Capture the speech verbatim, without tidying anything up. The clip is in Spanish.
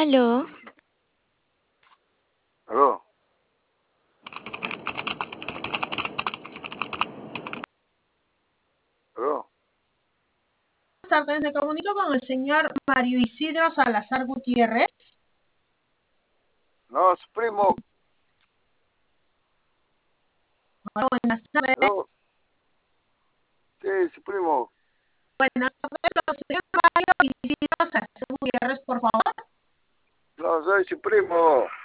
Aló, Aló, aló. Buenas tardes, me comunico con el señor Mario Isidro Salazar Gutiérrez. No, su primo. Hola, buenas Aló. tardes. Sí, su primo. Buenas tardes, señor Mario Isidro Salazar Gutiérrez, por favor. No, soy su primo.